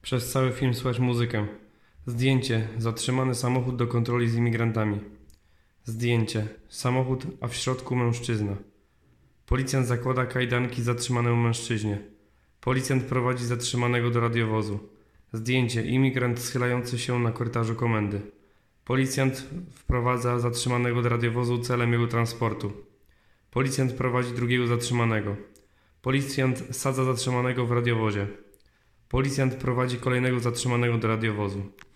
Przez cały film słychać muzykę. Zdjęcie. Zatrzymany samochód do kontroli z imigrantami. Zdjęcie. Samochód, a w środku mężczyzna. Policjant zakłada kajdanki zatrzymanemu mężczyźnie. Policjant prowadzi zatrzymanego do radiowozu. Zdjęcie. Imigrant schylający się na korytarzu komendy. Policjant wprowadza zatrzymanego do radiowozu celem jego transportu. Policjant prowadzi drugiego zatrzymanego. Policjant sadza zatrzymanego w radiowozie. Policjant prowadzi kolejnego zatrzymanego do radiowozu.